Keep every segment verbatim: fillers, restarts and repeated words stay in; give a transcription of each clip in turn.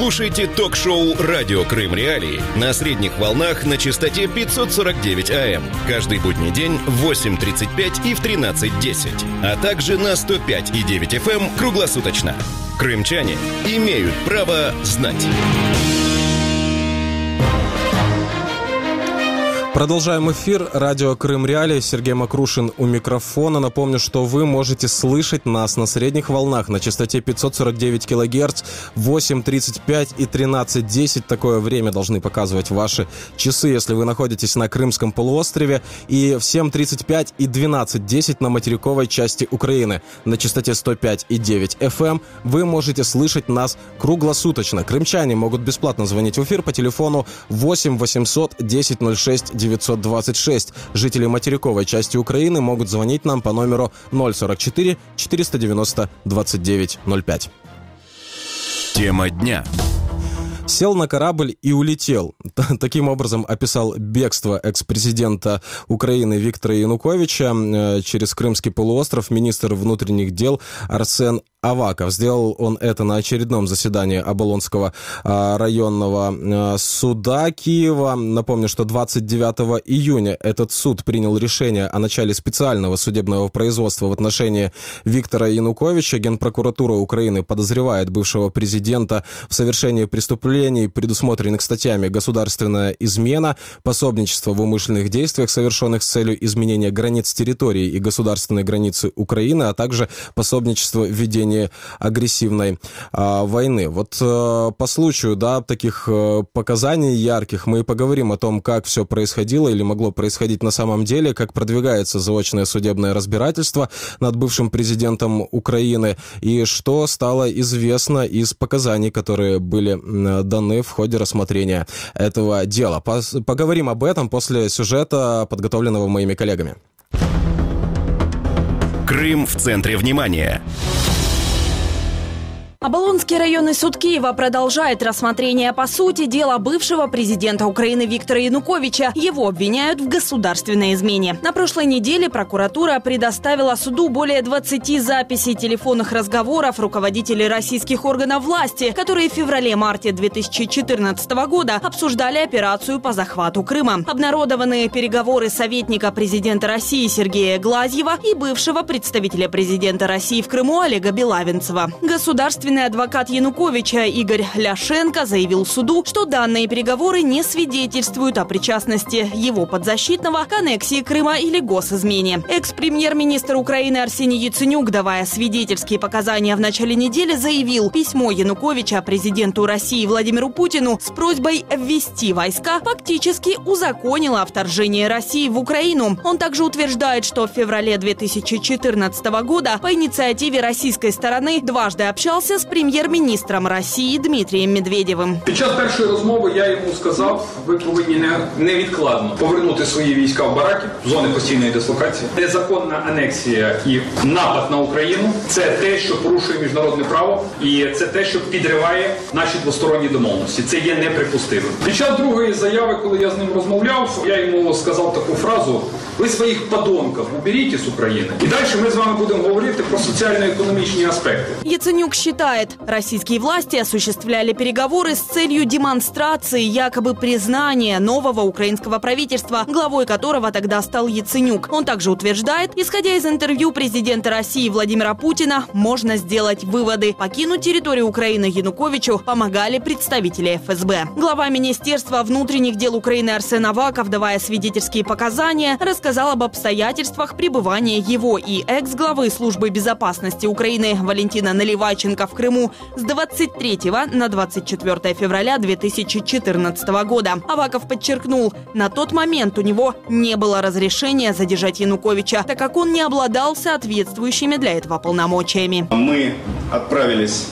Слушайте ток-шоу «Радио Крым Реалии» на средних волнах на частоте пятьсот сорок девять АМ. Каждый будний день в восемь тридцать пять и в тринадцать десять. А также на сто пять и девять эф эм круглосуточно. Крымчане имеют право знать. Продолжаем эфир. Радио Крым Реалии. Сергей Макрушин у микрофона. Напомню, что вы можете слышать нас на средних волнах на частоте пятьсот сорок девять килогерц, восемь тридцать пять и тринадцать десять. Такое время должны показывать ваши часы, если вы находитесь на Крымском полуострове. И в семь тридцать пять и двенадцать десять на материковой части Украины. На частоте сто пять и девять эф эм вы можете слышать нас круглосуточно. Крымчане могут бесплатно звонить в эфир по телефону восемь восемьсот десять ноль шесть девятьсот двадцать шесть. Жители материковой части Украины могут звонить нам по номеру ноль сорок четыре четыреста девяносто двадцать девять ноль пять. Тема дня. Сел на корабль и улетел. Таким образом описал бегство экс-президента Украины Виктора Януковича через Крымский полуостров министр внутренних дел Арсен Аваков. Сделал он это на очередном заседании Оболонского а, районного а, суда Киева. Напомню, что двадцать девятого июня этот суд принял решение о начале специального судебного производства в отношении Виктора Януковича. Генпрокуратура Украины подозревает бывшего президента в совершении преступлений, предусмотренных статьями «Государственная измена», «Пособничество в умышленных действиях, совершенных с целью изменения границ территории и государственной границы Украины», а также «Пособничество в ведении агрессивной а, войны». Вот а, по случаю, да, таких а, показаний ярких мы и поговорим о том, как все происходило или могло происходить на самом деле, как продвигается заочное судебное разбирательство над бывшим президентом Украины и что стало известно из показаний, которые были а, даны в ходе рассмотрения этого дела. Пос- поговорим об этом после сюжета, подготовленного моими коллегами. Крым в центре внимания. Оболонский районный суд Киева продолжает рассмотрение по сути дела бывшего президента Украины Виктора Януковича. Его обвиняют в государственной измене. На прошлой неделе прокуратура предоставила суду более двадцати записей телефонных разговоров руководителей российских органов власти, которые в феврале-марте две тысячи четырнадцатого года обсуждали операцию по захвату Крыма. Обнародованные переговоры советника президента России Сергея Глазьева и бывшего представителя президента России в Крыму Олега Белавинцева. Государственный адвокат Януковича Игорь Ляшенко заявил суду, что данные переговоры не свидетельствуют о причастности его подзащитного к аннексии Крыма или госизмене. Экс-премьер-министр Украины Арсений Яценюк, давая свидетельские показания в начале недели, заявил, письмо Януковича президенту России Владимиру Путину с просьбой ввести войска фактически узаконило вторжение России в Украину. Он также утверждает, что в феврале две тысячи четырнадцатого года по инициативе российской стороны дважды общался з прем'єр-міністром Росії Дмитрієм Медведєвим. Під час першої розмови я йому сказав, ви повинні невідкладно повернути свої війська в бараки, в зони постійної дислокації. Незаконна анексія і напад на Україну – це те, що порушує міжнародне право, і це те, що підриває наші двосторонні домовленості. Це є неприпустимим. Під час другої заяви, коли я з ним розмовляв, я йому сказав таку фразу: ви своїх подонків уберіть із України. І далі ми з вами будемо говорити про соціально-економічні аспекти. Яценюк считает, российские власти осуществляли переговоры с целью демонстрации якобы признания нового украинского правительства, главой которого тогда стал Яценюк. Он также утверждает, исходя из интервью президента России Владимира Путина, можно сделать выводы. Покинуть территорию Украины Януковичу помогали представители эф эс бэ. Глава Министерства внутренних дел Украины Арсен Аваков, давая свидетельские показания, рассказал об обстоятельствах пребывания его и экс-главы службы безопасности Украины Валентина Наливайченко в Крыму с двадцать третьего на двадцать четвёртое февраля две тысячи четырнадцатого года. Аваков подчеркнул, на тот момент у него не было разрешения задержать Януковича, так как он не обладал соответствующими для этого полномочиями. Мы отправились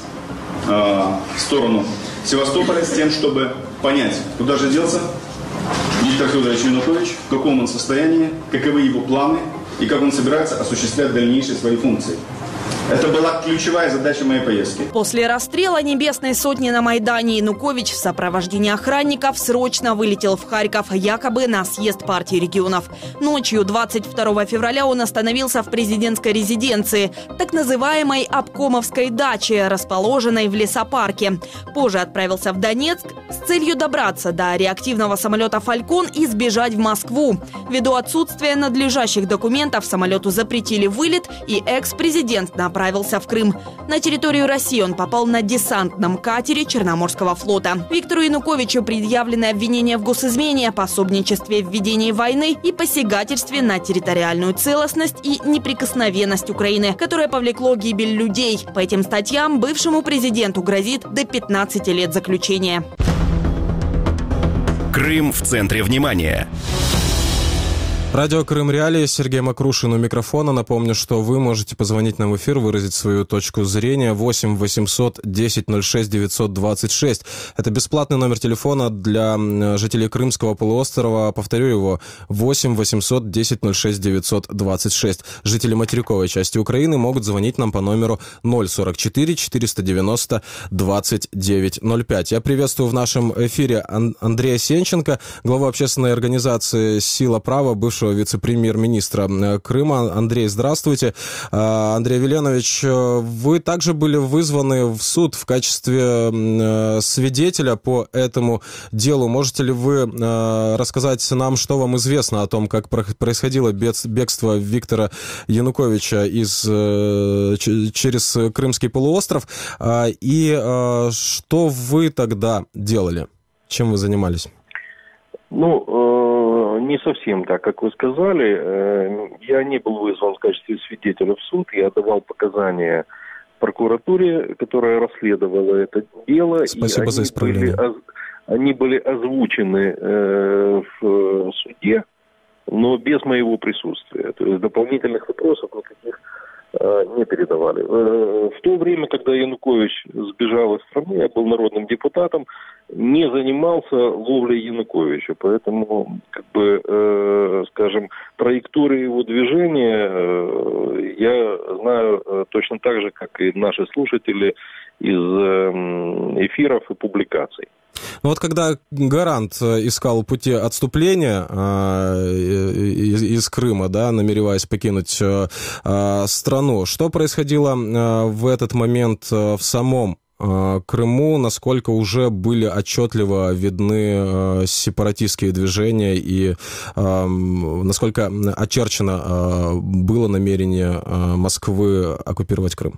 э, в сторону Севастополя с тем, чтобы понять, куда же делся Виктор Федорович Янукович, в каком он состоянии, каковы его планы и как он собирается осуществлять дальнейшие свои функции. Это была ключевая задача моей поездки. После расстрела Небесной Сотни на Майдане Янукович в сопровождении охранников срочно вылетел в Харьков, якобы на съезд партии регионов. Ночью двадцать второго февраля он остановился в президентской резиденции, так называемой обкомовской даче, расположенной в лесопарке. Позже отправился в Донецк с целью добраться до реактивного самолета «Фалькон» и сбежать в Москву. Ввиду отсутствия надлежащих документов самолету запретили вылет, и экс-президент направился отправился в Крым. На территорию России он попал на десантном катере Черноморского флота. Виктору Януковичу предъявлены обвинения в госизмене, пособничестве в ведении войны и посягательстве на территориальную целостность и неприкосновенность Украины, которое повлекло гибель людей. По этим статьям бывшему президенту грозит до пятнадцати лет заключения. Крым в центре внимания. Радио Крым Реалии, Сергей Макрушин у микрофона. Напомню, что вы можете позвонить нам в эфир, выразить свою точку зрения. восемь восемьсот десять ноль шесть девятьсот двадцать шесть. Это бесплатный номер телефона для жителей Крымского полуострова. Повторю его. восемь восемьсот десять ноль шесть девятьсот двадцать шесть. Жители материковой части Украины могут звонить нам по номеру ноль сорок четыре четыреста девяносто двадцать девять ноль пять. Я приветствую в нашем эфире Андрея Сенченко, главу общественной организации «Сила права», бывшего вице-премьер-министра Крыма. Андрей, здравствуйте. Андрей Веленович, вы также были вызваны в суд в качестве свидетеля по этому делу. Можете ли вы рассказать нам, что вам известно о том, как происходило бегство Виктора Януковича из, через Крымский полуостров, и что вы тогда делали? Чем вы занимались? Ну, э, не совсем так, как вы сказали. Э, я не был вызван в качестве свидетеля в суд. Я давал показания прокуратуре, которая расследовала это дело. Спасибо и за исправление. Были, они были озвучены э, в суде, но без моего присутствия. То есть дополнительных вопросов никаких э, не передавали. Э, в то время, когда Янукович сбежал из страны, я был народным депутатом, не занимался ловлей Януковича, поэтому, как бы, э, скажем, траекторию его движения э, я знаю э, точно так же, как и наши слушатели из э, эфиров и публикаций. Ну вот когда Гарант искал пути отступления э, из, из Крыма, да, намереваясь покинуть э, страну, что происходило э, в этот момент э, в самом Крыму, насколько уже были отчетливо видны э, сепаратистские движения и э, насколько очерчено э, было намерение э, Москвы оккупировать Крым?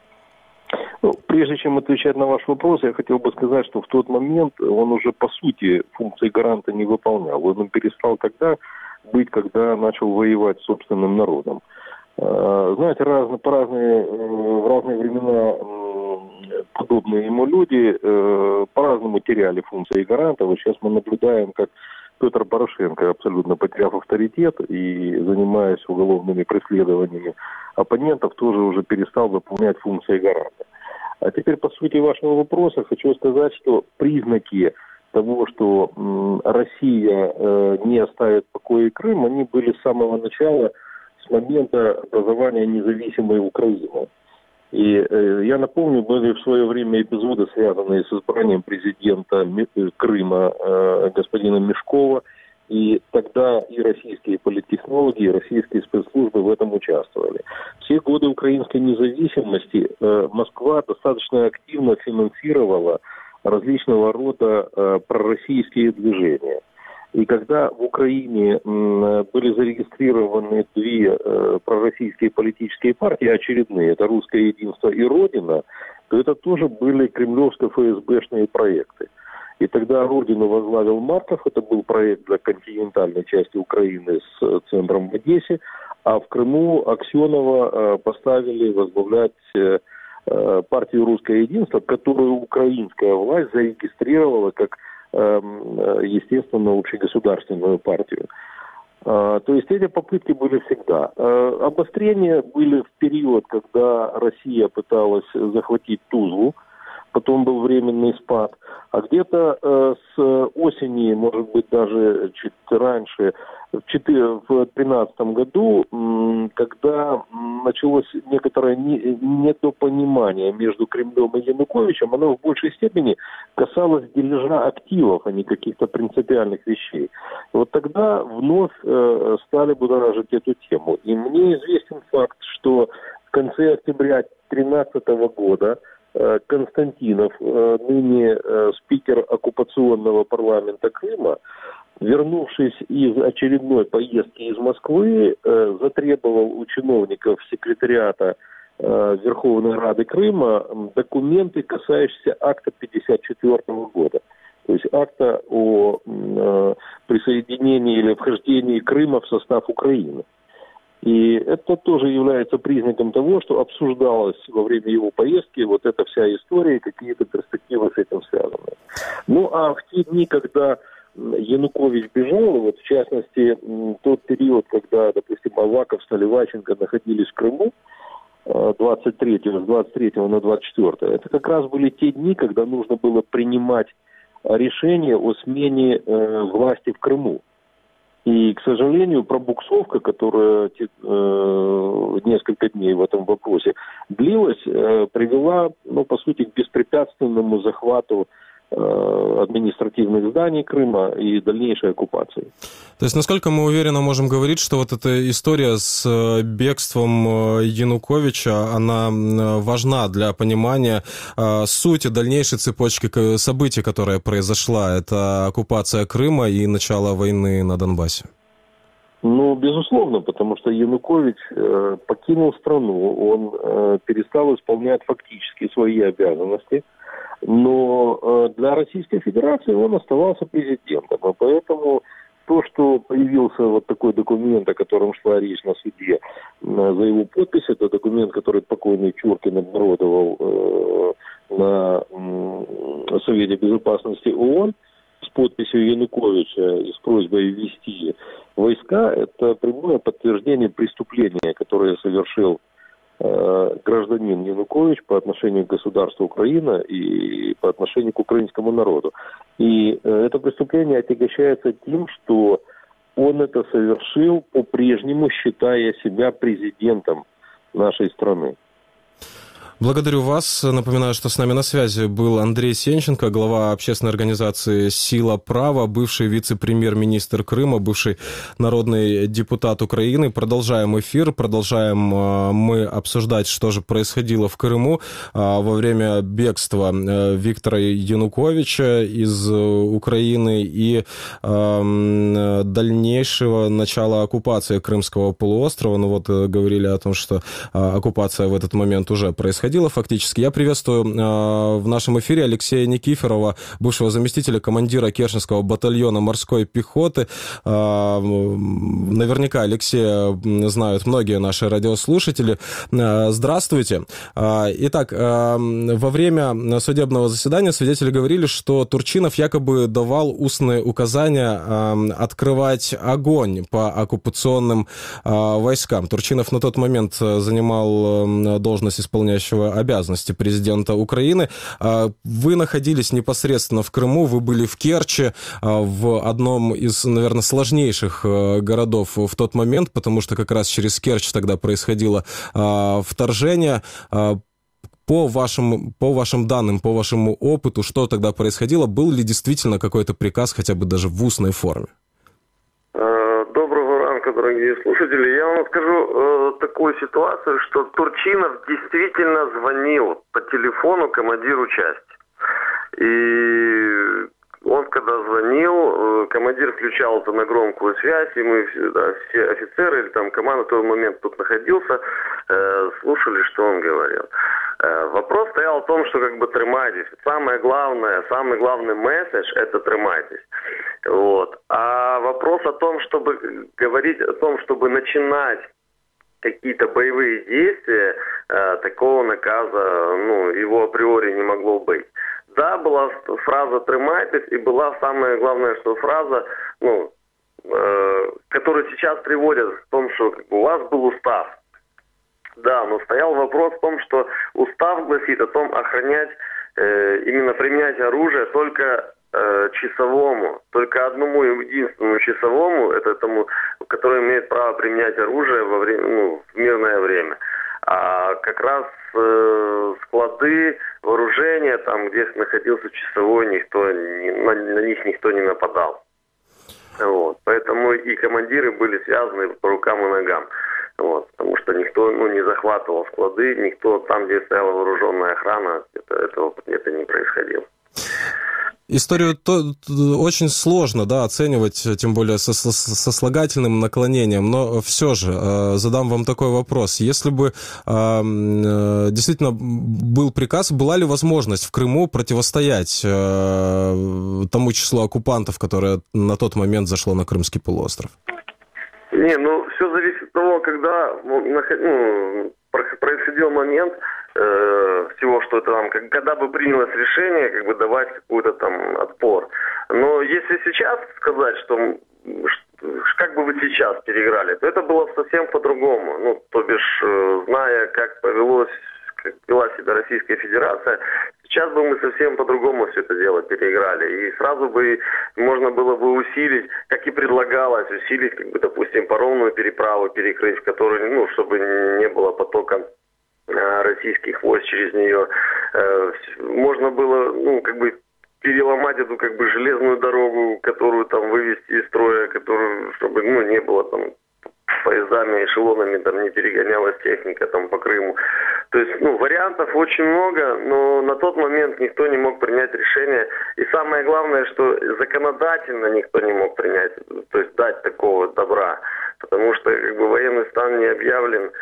Ну, прежде чем отвечать на ваш вопрос, я хотел бы сказать, что в тот момент он уже по сути функции гаранта не выполнял. Он перестал тогда быть, когда начал воевать с собственным народом. Знаете, разные, по разные, в разные времена подобные ему люди э, по-разному теряли функции гаранта. Вот сейчас мы наблюдаем, как Петр Порошенко, абсолютно потеряв авторитет и занимаясь уголовными преследованиями оппонентов, тоже уже перестал выполнять функции гаранта. А теперь, по сути вашего вопроса, хочу сказать, что признаки того, что м, Россия э, не оставит в покое Крым, они были с самого начала, с момента образования независимой Украины. И э, я напомню, были в свое время эпизоды, связанные с избранием президента Крыма э, господина Мешкова, и тогда и российские политтехнологи, и российские спецслужбы в этом участвовали. Все годы украинской независимости э, Москва достаточно активно финансировала различного рода э, пророссийские движения. И когда в Украине м, были зарегистрированы две э, пророссийские политические партии, очередные, это «Русское единство» и «Родина», то это тоже были кремлевско-ФСБшные проекты. И тогда «Родину» возглавил Марков, это был проект для континентальной части Украины с центром в Одессе, а в Крыму Аксенова э, поставили возглавлять э, партию «Русское единство», которую украинская власть зарегистрировала как, естественно, общегосударственную партию. То есть эти попытки были всегда. Обострения были в период, когда Россия пыталась захватить Тузлу, потом был временный спад, а где-то с осени, может быть, даже чуть раньше, в две тысячи тринадцатом году, когда началось некоторое недопонимание между Кремлем и Януковичем, оно в большей степени касалось дележа активов, а не каких-то принципиальных вещей. Вот тогда вновь э, стали будоражить эту тему. И мне известен факт, что в конце октября две тысячи тринадцатого года э, Константинов, э, ныне э, спикер оккупационного парламента Крыма, вернувшись из очередной поездки из Москвы, э, затребовал у чиновников секретариата э, Верховной Рады Крыма документы, касающиеся акта пятьдесят четвёртого года. То есть акта о э, присоединении или вхождении Крыма в состав Украины. И это тоже является признаком того, что обсуждалась во время его поездки вот эта вся история, какие-то перспективы с этим связаны. Ну а в те дни, когда Янукович бежал, вот в частности тот период, когда, допустим, Аваков, Наливайченко находились в Крыму, двадцать третьего, с двадцать третьего на двадцать четвёртое, это как раз были те дни, когда нужно было принимать решение о смене э, власти в Крыму. И, к сожалению, пробуксовка, которая э, несколько дней в этом вопросе длилась, э, привела, ну, по сути, к беспрепятственному захвату э, административных зданий Крыма и дальнейшей оккупации. То есть, насколько мы уверенно можем говорить, что вот эта история с бегством Януковича, она важна для понимания э, сути дальнейшей цепочки событий, которая произошла? Это оккупация Крыма и начало войны на Донбассе. Ну, безусловно, потому что Янукович э, покинул страну, он э, перестал исполнять фактически свои обязанности, но э, для Российской Федерации он оставался президентом, и поэтому то, что появился вот такой документ, о котором шла речь на суде, за его подпись, это документ, который покойный Чуркин обнародовал э, на э, Совете Безопасности ООН с подписью Януковича и с просьбой ввести войска, это прямое подтверждение преступления, которое совершил э, гражданин Янукович по отношению к государству Украина и по отношению к украинскому народу. И э, это преступление отягощается тем, что он это совершил, по-прежнему считая себя президентом нашей страны. Благодарю вас. Напоминаю, что с нами на связи был Андрей Сенченко, глава общественной организации «Сила права», бывший вице-премьер-министр Крыма, бывший народный депутат Украины. Продолжаем эфир, продолжаем мы обсуждать, что же происходило в Крыму во время бегства Виктора Януковича из Украины и дальнейшего начала оккупации Крымского полуострова. Ну вот говорили о том, что оккупация в этот момент уже происходила. Фактически. Я приветствую э, в нашем эфире Алексея Никифорова, бывшего заместителя командира Керченского батальона морской пехоты. Э, наверняка Алексея знают многие наши радиослушатели. Э, здравствуйте. Э, итак, э, во время судебного заседания свидетели говорили, что Турчинов якобы давал устные указания э, открывать огонь по оккупационным э, войскам. Турчинов на тот момент занимал э, должность исполняющего обязанности президента Украины. Вы находились непосредственно в Крыму, вы были в Керчи, в одном из, наверное, сложнейших городов в тот момент, потому что как раз через Керчь тогда происходило вторжение. По вашим, по вашим данным, по вашему опыту, что тогда происходило? Был ли действительно какой-то приказ, хотя бы даже в устной форме? Дорогие слушатели, я вам скажу э, такую ситуацию, что Турчинов действительно звонил по телефону командиру части. И он, когда звонил, э, командир включал это на громкую связь, и мы, да, все офицеры или там команда в тот момент тут находился, э, слушали, что он говорил. Э, вопрос стоял в том, что как бы тримайтесь. Самое главное, самый главный месседж – это тримайтесь. Вот. А вопрос о том, чтобы говорить о том, чтобы начинать какие-то боевые действия, э, такого наказа, ну, его априори не могло быть. Да, была фраза «тримайтесь», и была самая главная, что фраза, ну, э, которую сейчас приводят в том, что как бы, у вас был устав. Да, но стоял вопрос в том, что устав гласит о том охранять, э, именно применять оружие только э, часовому, только одному единственному часовому, это тому, который имеет право применять оружие во время, ну, в мирное время. А как раз э, склады, вооружения, там, где находился часовой, никто не, на, на них никто не нападал. Вот. Поэтому и командиры были связаны по рукам и ногам. Вот. Потому что никто, ну, не захватывал склады, никто там, где стояла вооруженная охрана, это, этого это не происходило. Историю то, очень сложно, да, оценивать, тем более со, со, со слагательным наклонением, но все же э, задам вам такой вопрос. Если бы э, действительно был приказ, была ли возможность в Крыму противостоять э, тому числу оккупантов, которое на тот момент зашло на Крымский полуостров? Не, ну, все зависит от того, когда ну, происходил момент э, всего, что это там, когда бы принялось решение, как бы давать какой-то там отпор. Но если сейчас сказать, что как бы вы сейчас переиграли, то это было совсем по-другому. Ну, то бишь, э, зная, как повелось, как вела себя Российская Федерация, сейчас бы мы совсем по-другому все это дело переиграли. И сразу бы можно было бы усилить, как и предлагалось, усилить, как бы, допустим, паромную переправу перекрыть, в которой, ну, чтобы не было потока э, российских войск через нее. Э, можно было, ну, как бы, переломать эту, как бы, железную дорогу, которую там вывести из строя, которую, чтобы, ну, не было там поездами, эшелонами, там не перегонялась техника там по Крыму. То есть, ну, вариантов очень много, но на тот момент никто не мог принять решение. И самое главное, что законодательно никто не мог принять, то есть дать такого добра. Потому что, как бы, военный стан не объявлен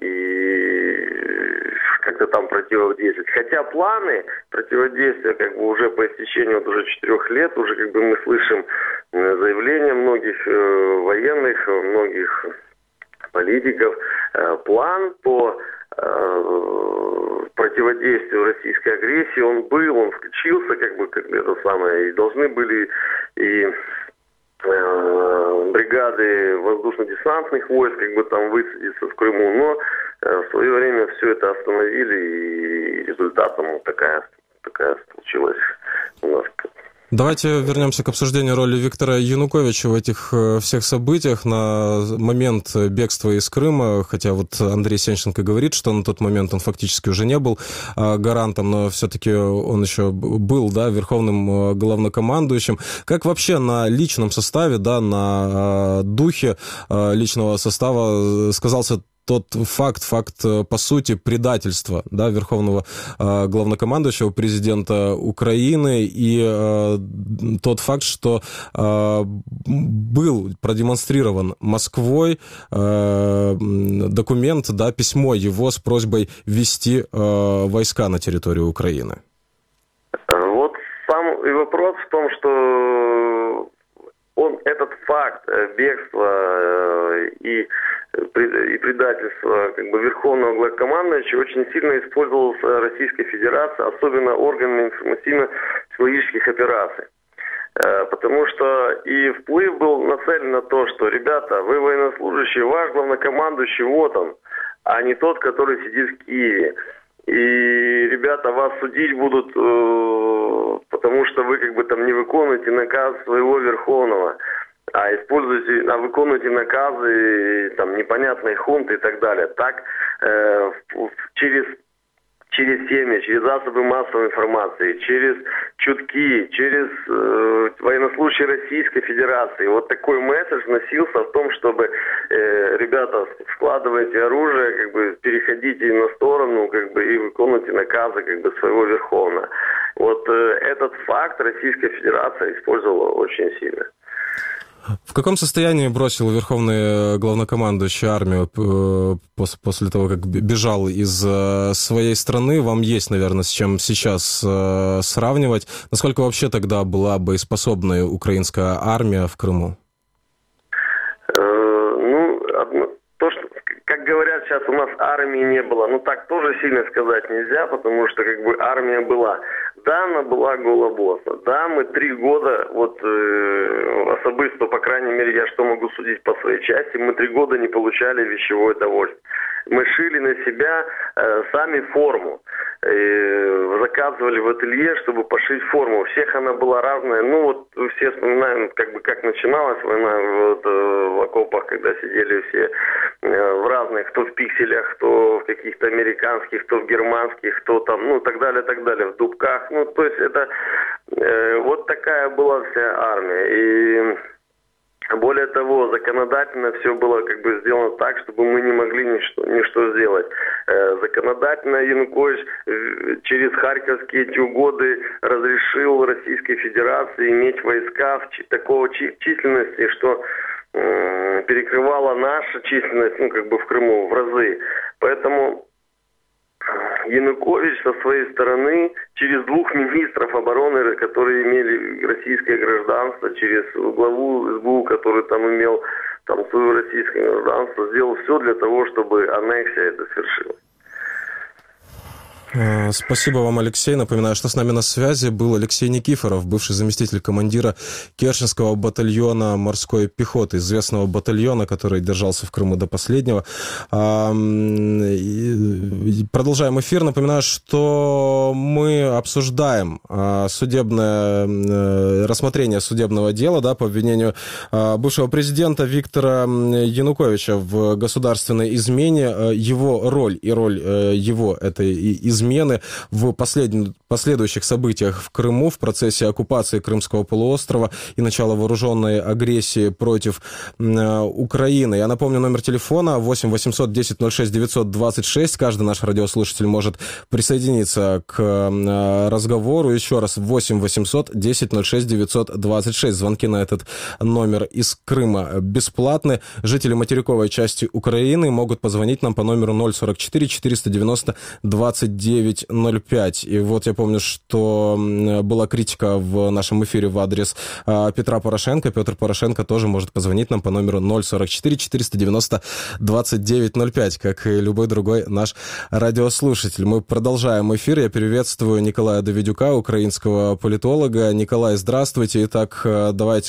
и как-то там противодействовать. Хотя планы противодействия, как бы, уже по истечению вот уже четырех лет, уже, как бы, мы слышим заявления многих э, военных, многих политиков, э, план по э, противодействию российской агрессии, он был, он включился, как бы, как это самое, и должны были и э, бригады воздушно-десантных войск, как бы, там высадиться в Крыму, но э, в свое время все это остановили, и результатом вот такая, такая случилась у нас. Давайте вернемся к обсуждению роли Виктора Януковича в этих всех событиях. На момент бегства из Крыма, хотя вот Андрей Сенченко говорит, что на тот момент он фактически уже не был гарантом, но все-таки он еще был, да, верховным главнокомандующим. Как вообще на личном составе, да, на духе личного состава сказался тот факт, факт, по сути, предательства, да, верховного э, главнокомандующего, президента Украины, и э, тот факт, что э, был продемонстрирован Москвой э, документ, да, письмо его с просьбой ввести э, войска на территорию Украины. Вот сам и вопрос в том, что он, этот факт бегства и и предательство, как бы, верховного главнокомандующего очень сильно использовался Российской Федерацией, особенно органами информационно-психологических операций. Потому что и вплыв был нацелен на то, что, ребята, вы военнослужащие, ваш главнокомандующий вот он, а не тот, который сидит в Киеве. И, ребята, вас судить будут, потому что вы, как бы, там не выполняете наказ своего верховного, а используете, а выполняете наказы там непонятной хунты и так далее. Так э, через через семьи, через засобы массовой информации, через чутки, через э, военнослужащие Российской Федерации. Вот такой месседж носился в том, чтобы э, ребята, складывайте оружие, как бы переходите на сторону, как бы, и выполняйте наказы, как бы, своего верховного. Вот э, этот факт Российская Федерация использовала очень сильно. В каком состоянии бросил верховный главнокомандующий армию после того, как бежал из своей страны? Вам есть, наверное, с чем сейчас сравнивать. Насколько вообще тогда была боеспособная украинская армия в Крыму? Ну, то, что, как говорят сейчас, у нас армии не было. Ну, так тоже сильно сказать нельзя, потому что, как бы, армия была. Да, она была голобоса. Да, мы три года, вот э, особисто, по крайней мере, я что могу судить по своей части, мы три года не получали вещевое довольствие. Мы шили на себя э, сами форму. Э, заказывали в ателье, чтобы пошить форму. У всех она была разная. Ну вот все вспоминаем, как бы как начиналась война вот, в окопах, когда сидели все в разных, кто в пикселях, кто в каких-то американских, кто в германских, кто там, ну так далее, так далее, в дубках. Ну то есть это э, вот такая была вся армия. И более того, законодательно все было как бы сделано так, чтобы мы не могли ничто, ничто сделать. Э, законодательно Янукович э, через Харьковские эти угоды разрешил Российской Федерации иметь войска в, такого чи- численности, что э, перекрывала наша численность, ну как бы в Крыму в разы. Поэтому Янукович со своей стороны через двух министров обороны, которые имели российское гражданство, через главу СБУ, который там имел там свое российское гражданство, сделал все для того, чтобы аннексия это свершилась. Спасибо вам, Алексей. Напоминаю, что с нами на связи был Алексей Никифоров, бывший заместитель командира Керченского батальона морской пехоты, известного батальона, который держался в Крыму до последнего. Продолжаем эфир. Напоминаю, что мы обсуждаем судебное рассмотрение судебного дела, да, по обвинению бывшего президента Виктора Януковича в государственной измене, его роль и роль его этой измены измены в послед... последующих событиях в Крыму в процессе оккупации Крымского полуострова и начала вооруженной агрессии против э, Украины. Я напомню, номер телефона восемь восемьсот десять ноль шесть девятьсот двадцать шесть. Каждый наш радиослушатель может присоединиться к э, разговору. Еще раз, восемь восемьсот десять ноль шесть девятьсот двадцать шесть. Звонки на этот номер из Крыма бесплатны. Жители материковой части Украины могут позвонить нам по номеру ноль сорок четыре четыреста девяносто двадцать девять ноль пять. И вот я помню, что была критика в нашем эфире в адрес Петра Порошенко. Петр Порошенко тоже может позвонить нам по номеру ноль сорок четыре четыреста девяносто двадцать девять ноль пять, как и любой другой наш радиослушатель. Мы продолжаем эфир. Я приветствую Николая Давидюка, украинского политолога. Николай, здравствуйте. Итак, давайте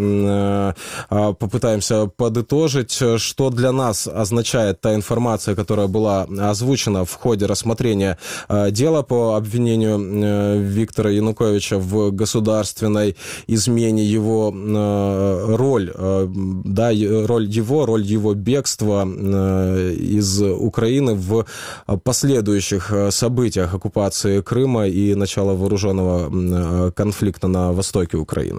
же попытаемся подытожить, что для нас означает та информация, которая была озвучена в ходе рассмотрения дело по обвинению Виктора Януковича в государственной измене, его роль, да, роль его, роль его бегства из Украины в последующих событиях оккупации Крыма и начала вооруженного конфлікту на востокі України.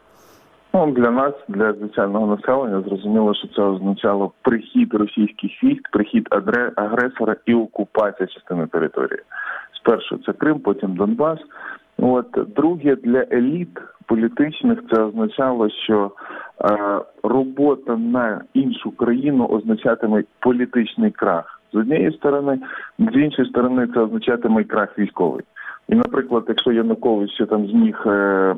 Ну, для нас, для звичайного населення, зрозуміло, що це означало прихід російських військ, прихід агресора і окупація частини території. Спершу це Крим, потім Донбас. От, друге, для еліт політичних це означало, що е, робота на іншу країну означатиме політичний крах. З однієї сторони, з іншої сторони це означатиме крах військовий. І, наприклад, якщо Янукович ще там зміг е,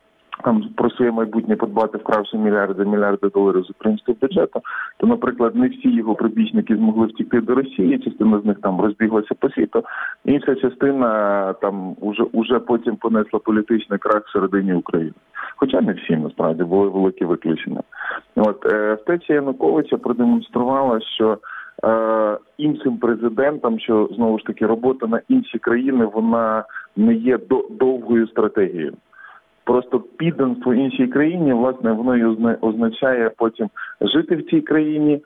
там про своє майбутнє подбати, вкравши мільярди, мільярди доларів з українського бюджету, то, наприклад, не всі його прибічники змогли втекти до Росії, частина з них там розбіглася по світу, інша частина там уже, уже потім понесла політичний крах всередині України. Хоча не всі, насправді, були великі виключення. От, е, втеча Януковича продемонструвала, що е, іншим президентам, що, знову ж таки, робота на інші країни, вона не є до, довгою стратегією. Просто підданство іншій країні, власне, воно і означає потім жити в цій країні,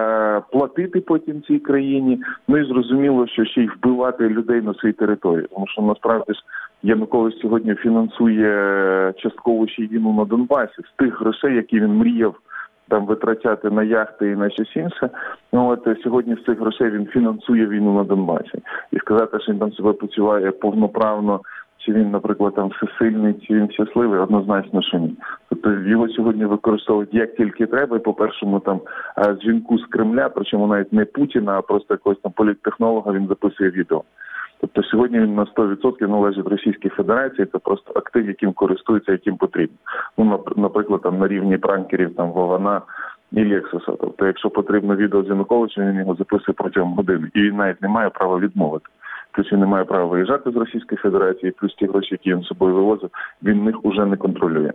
платити потім цій країні, ну і зрозуміло, що ще й вбивати людей на своїй території. Тому що, насправді ж, Янукович сьогодні фінансує частково ще й війну на Донбасі. З тих грошей, які він мріяв там витрачати на яхти і на щось інше, ну, от сьогодні з цих грошей він фінансує війну на Донбасі. І сказати, що він там себе почуває повноправно, чи він, наприклад, там всесильний, чи він щасливий, однозначно, що ні. Тобто його сьогодні використовують як тільки треба, і по першому там дзвінку з Кремля, причому навіть не Путіна, а просто якогось там політтехнолога, він записує відео. Тобто сьогодні він на сто відсотків належить Російській Федерації, це просто актив, яким користується, яким потрібно. Ну, наприклад, там на рівні пранкерів, там Вована і Лексуса. Тобто, якщо потрібно відео з Януковичем, він його записує протягом години, і він навіть не має права відмовити. Плюс він не має права виїжджати з Російської Федерації, плюс ті гроші, які він з собою вивозив, він їх уже не контролює.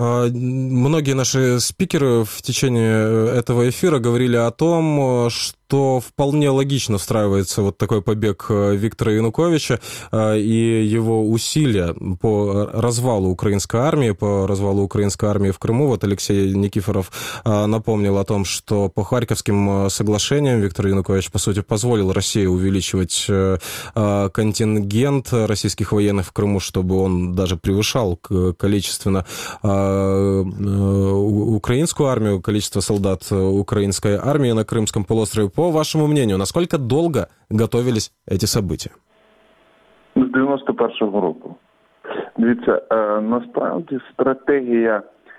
Многие наши спикеры в течение этого эфира говорили о том, что что вполне логично встраивается вот такой побег Виктора Януковича и его усилия по развалу украинской армии, по развалу украинской армии в Крыму. Вот Алексей Никифоров напомнил о том, что по Харьковским соглашениям Виктор Янукович, по сути, позволил России увеличивать контингент российских военных в Крыму, чтобы он даже превышал количественно украинскую армию, количество солдат украинской армии на Крымском полуострове. По вашему мнению, насколько долго готовились эти события? З дев'яносто першого року. Дивіться, насправді стратегія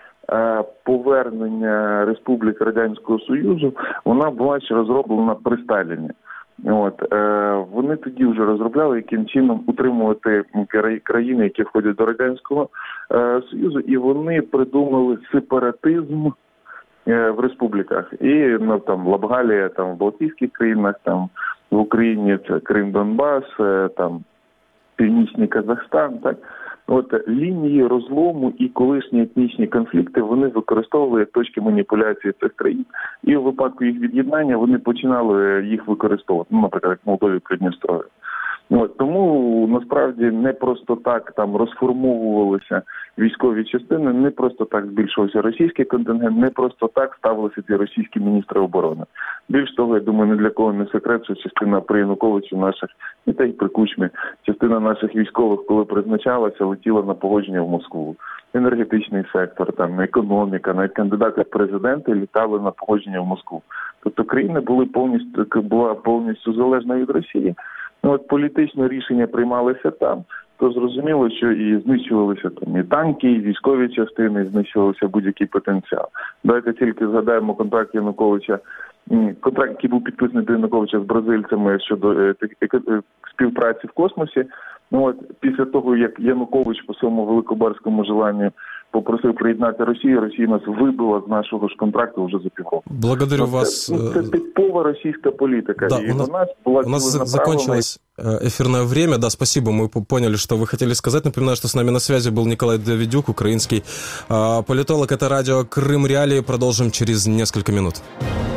повернення Республік Радянського Союзу, вона була ще розроблена при Сталіні. От, е, вони тоді вже розробляли, яким чином утримувати країни, які входять до Радянського е, Союзу, і вони придумали сепаратизм е, в республіках. І ну, там Лабгалія, там в Балтійських країнах, там в Україні це Крим, Донбас, е, там Північний Казахстан, так. От лінії розлому і колишні етнічні конфлікти вони використовували як точки маніпуляції цих країн. І у випадку їх від'єднання вони починали їх використовувати, ну, наприклад, як Молдові, Придністров'я. От, тому насправді не просто так там розформовувалися військові частини, не просто так збільшувався російський контингент, не просто так ставилися ці російські міністри оборони. Більш того, я думаю, ні для кого не секрет, що частина при Януковичу наших, і та й при Кучмі, частина наших військових, коли призначалася, летіла на погодження в Москву. Енергетичний сектор, там, економіка, навіть кандидати в президенти літали на погодження в Москву. Тобто країна була повністю, була повністю залежна від Росії. Ну, от політичне рішення приймалося там, то зрозуміло, що і знищувалися там і танки, і військові частини, і знищувався будь-який потенціал. Давайте тільки згадаємо контракт Януковича, контракт, який був підписаний до Януковича з бразильцями щодо співпраці в космосі. Ну, от, після того, як Янукович по своєму великобарському желанню попросив приєднати Росію, Росія нас вибила з нашого ж контракту вже за півроку. Благодарю ну, вас. Це, це типова російська політика. Да, и у нас, у нас, была у нас закончилось эфирное время. Да, спасибо, мы поняли, что вы хотели сказать. Напоминаю, что с нами на связи был Николай Давидюк, украинский политолог. Это радио «Крым Реалии». Продолжим через несколько минут.